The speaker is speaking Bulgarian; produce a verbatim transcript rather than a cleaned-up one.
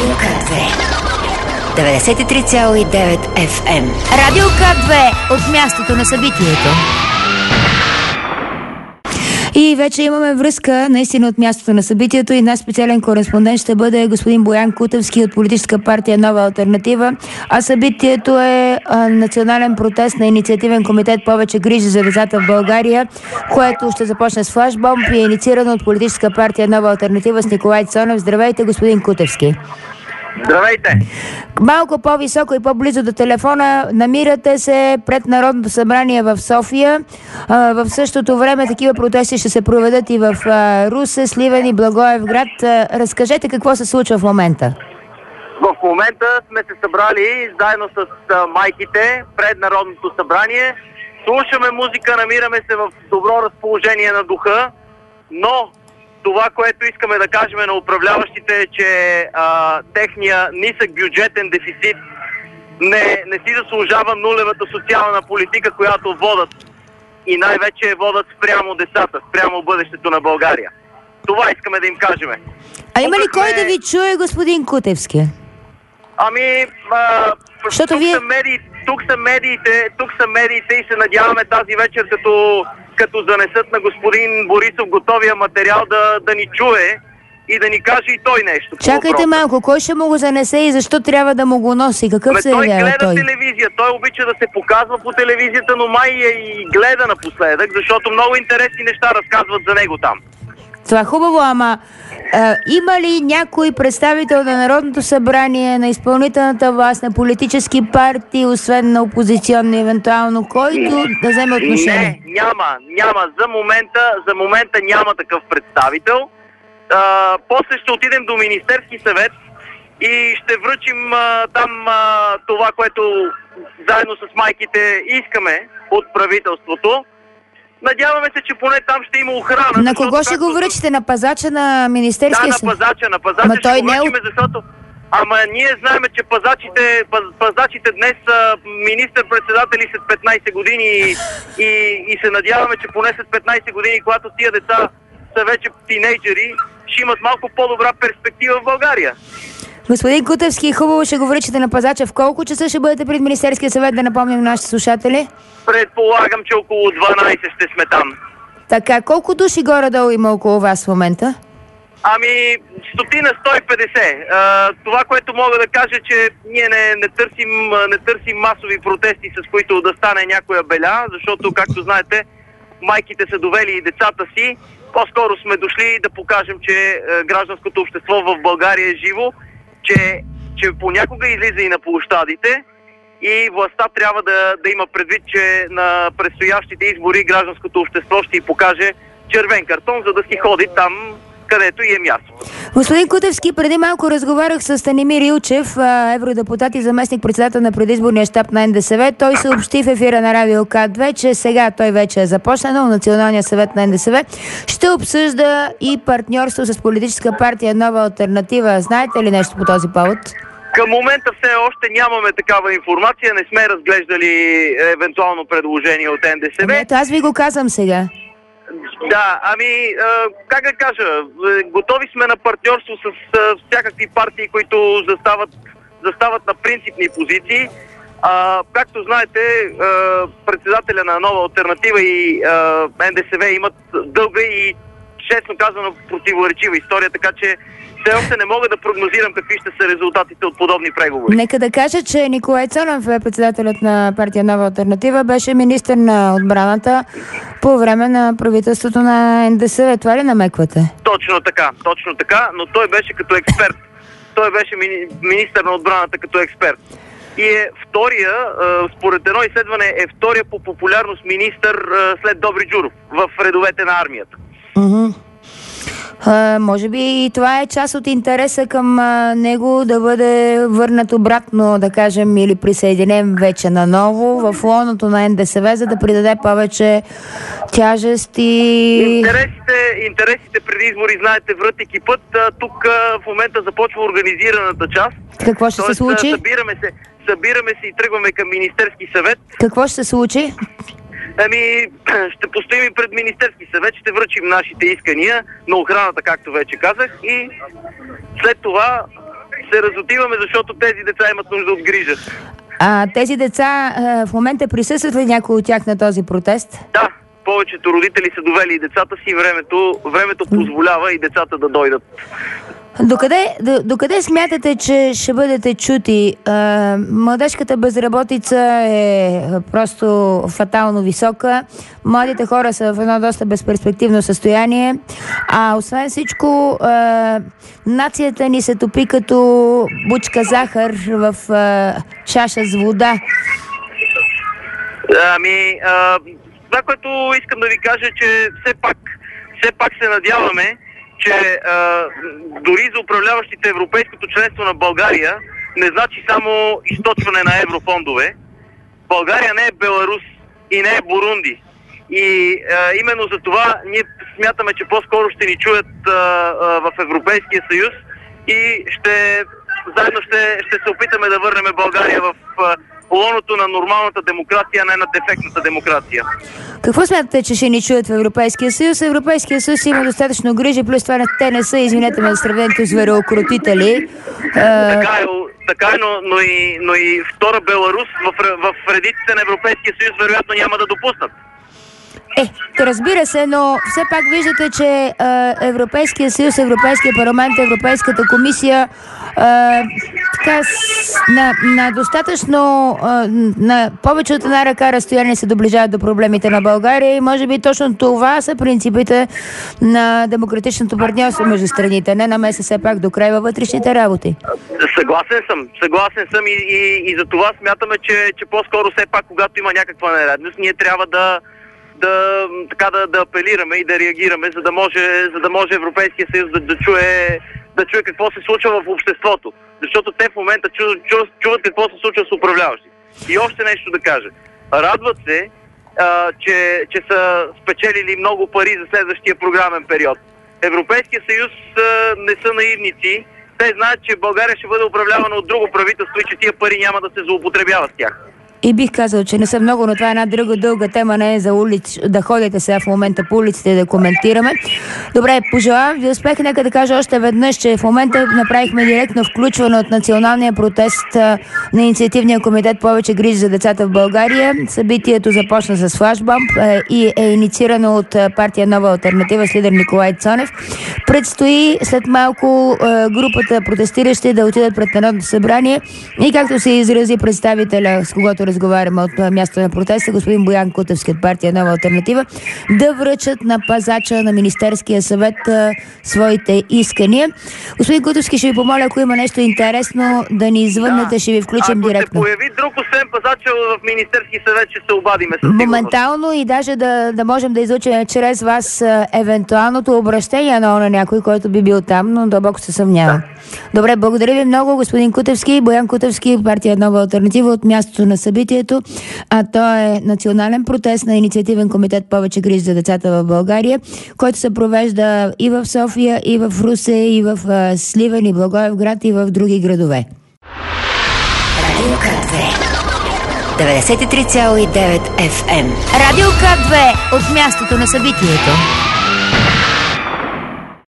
Радио К две. деветдесет и три цяло и девет Еф Ем. Радио К две от мястото на събитието. И вече имаме връзка наистина от мястото на събитието и наш специален кореспондент ще бъде господин Боян Кутевски от политическа партия Нова алтернатива. А събитието е а, национален протест на инициативен комитет Повече грижи за децата в България, което ще започне с флашбомб и е инициирано от политическа партия Нова алтернатива с Николай Цонев. Здравейте, господин Кутевски. Здравейте! Малко по-високо и по-близо до телефона. Намирате се пред Народното събрание в София. А, в същото време такива протести ще се проведат и в а, Русе, Сливен и Благоевград. А, разкажете какво се случва в момента. В момента сме се събрали заедно с а, майките пред Народното събрание. Слушаме музика, намираме се в добро разположение на духа, но това, което искаме да кажем на управляващите е, че а, техния нисък бюджетен дефицит не, не си заслужава нулевата социална политика, която водят и най-вече водят спрямо децата, спрямо бъдещето на България. Това искаме да им кажем. А има ли кой да ви чуе, господин Кутевски? Ами, а, Защото тук, вие... са медии, тук са медиите, тук са медиите и се надяваме тази вечер, като, като занесат на господин Борисов готовия материал, да, да ни чуе и да ни каже и той нещо. Чакайте малко, кой ще му го занесе и защо трябва да му го носи? Какъв Ме, се той явява гледа той? телевизия, той обича да се показва по телевизията, но май е и гледа напоследък, защото много интересни неща разказват за него там. Това хубаво, ама а, има ли някой представител на Народното събрание, на изпълнителната власт, на политически партии, освен на опозиционни, евентуално, който да вземе отношение? Не, няма, няма. За момента, за момента няма такъв представител. А, после ще отидем до Министерски съвет и ще връчим а, там а, това, което заедно с майките искаме от правителството. Надяваме се, че поне там ще има охрана. На кого ще го връчите? На пазача на Министерския Да, съвет? на пазача, на пазача Ма ще той го не е връчиме, защото... Ама ние знаем, че пазачите, паз, пазачите днес са министър-председатели след петнайсет години и, и, и се надяваме, че поне след петнайсет години, когато тия деца са вече тинейджери, ще имат малко по-добра перспектива в България. Господин Кутевски, хубаво ще го връчите на пазача. В колко часа ще бъдете пред Министерския съвет, да напомним на нашите слушатели? Предполагам, че около дванайсет ще сме там. Така, колко души горе-долу има около вас в момента? Ами, стотина сто и петдесет. А, това, което мога да кажа, че ние не, не, търсим, не търсим масови протести, с които да стане някоя беля, защото, както знаете, майките са довели и децата си. По-скоро сме дошли да покажем, че е, гражданското общество в България е живо, че, че понякога излиза и на площадите и властта трябва да, да има предвид, че на предстоящите избори гражданското общество ще й покаже червен картон, за да си ходи там, където и е място. Господин Кутевски, преди малко разговарях с Станимир Илчев, евродепутат и заместник-председател на предизборния щаб на Ен Де Ес Ве. Той съобщи в ефира на Радио К две, че сега той вече е започнал Националния съвет на Ен Де Ес Ве. Ще обсъжда и партньорство с политическа партия Нова алтернатива. Знаете ли нещо по този повод? Към момента все още нямаме такава информация, не сме разглеждали евентуално предложение от Ен Де Ес Ве. Ето, аз ви го казвам сега. Да, ами, а, как да кажа, готови сме на партньорство с а, всякакви партии, които застават, застават на принципни позиции. А, както знаете, а, председателя на Нова алтернатива и а, Ен Де Ес Ве имат дълга и, честно казано, противоречива история, така че все още не мога да прогнозирам какви ще са резултатите от подобни преговори. Нека да кажа, че Николай Цонев, председателят на партия Нова алтернатива, беше министър на отбраната по време на правителството на Ен Де Ес Ве. Това ли намеквате? Точно така, точно така, но той беше като експерт. Той беше мини, министър на отбраната като експерт. И е втория, според едно изследване, е втория по популярност министър след Добри Джуров в редовете на армията. Uh-huh. Uh, може би и това е част от интереса към uh, него да бъде върнат обратно, да кажем, или присъединен вече наново в лоното на Ен Де Ес Ве, за да придаде повече тяжест и... Интересите, интересите преди избори, знаете, врат и кипът. Тук в момента започва организираната част. Какво ще Тоест, се случи? Събираме се, събираме се и тръгваме към Министерски съвет. Какво ще се случи? Ами, ще постоим и пред Министерски съвет, ще връчим нашите искания на охраната, както вече казах, и след това се разотиваме, защото тези деца имат нужда от грижа. А тези деца а, в момента присъстват ли някой от тях на този протест? Да, повечето родители са довели и децата си, времето, времето позволява и децата да дойдат. Докъде, до, докъде смятате, че ще бъдете чути? А, младежката безработица е просто фатално висока. Младите хора са в едно доста безперспективно състояние. А освен всичко, а, нацията ни се топи като бучка захар в а, чаша с вода. Ами, а, това, което искам да ви кажа, че все пак, все пак се надяваме, че а, дори за управляващите европейското членство на България не значи само източване на еврофондове. България не е Беларус и не е Бурунди. И а, именно за това ние смятаме, че по-скоро ще ни чуят а, а, в Европейския съюз и ще, заедно ще, ще се опитаме да върнем България в а, лоното на нормалната демокрация, а не на дефектната демокрация. Какво смятате, че ще ни чуят в Европейския съюз? Европейския съюз има достатъчно грижи, плюс това те не са, извинете ме за сравнението, звероукротители. Така е, така е но, но, и, но и втора Беларус в, в редиците на Европейския съюз вероятно няма да допуснат. Е, разбира се, но все пак виждате, че е, Европейския съюз, Европейския парламент, Европейската комисия е, така, с, на, на достатъчно е, на повече от една ръка разстояние се доближават до проблемите на България и може би точно това са принципите на демократичното партньорство между страните, не намеса все пак до край във вътрешните работи. Съгласен съм, съгласен съм и, и, и за това смятаме, че, че по-скоро все пак, когато има някаква нередност, ние трябва да да, така да, да апелираме и да реагираме, за да може, за да може Европейския съюз да, да, чуе, да чуе какво се случва в обществото. Защото те в момента чу, чу, чуват какво се случва с управляващи. И още нещо да кажа. Радват се, а, че, че са спечелили много пари за следващия програмен период. Европейския съюз а, не са наивници. Те знаят, че България ще бъде управлявана от друго правителство и че тия пари няма да се злоупотребяват с тях. И бих казал, че не са много, но това е една друга дълга тема, не е за улиц, да ходите сега в момента по улиците и да коментираме. Добре, пожелавам ви успех. Нека да кажа още веднъж, че в момента направихме директно включване от националния протест на инициативния комитет Повече грижи за децата в България. Събитието започна с флашбомб и е инициирано от партия Нова алтернатива с лидер Николай Цонев. Предстои след малко групата протестиращи да отидат пред Народното събрание и както се изрази представителя, с когото разговаряме от място на протеста, господин Боян Кутевски от партия Нова алтернатива, да връчат на пазача на Министерския съвет а, своите искания. Господин Кутевски, ще ви помоля, ако има нещо интересно, да ни извъннете, да, ще ви включим ако директно. Ако се появи друг освен пазача в Министерския съвет, ще се обадиме. Моментално и даже да, да можем да излучим чрез вас а, евентуалното обращение на, на някой, който би бил там, но дълбоко се съмнява. Да. Добре, благодаря ви много, господин Кутевски. Боян Кутевски, партия Нова алтернатива от мястото на събитието, а то е национален протест на инициативен комитет Повече грижи за децата в България, който се провежда и в София, и в Русе, и в uh, Сливен, и Благоевград, и в други градове. Радио К две деветдесет и три цяло и девет Еф Ем. Радио К две от мястото на събитието.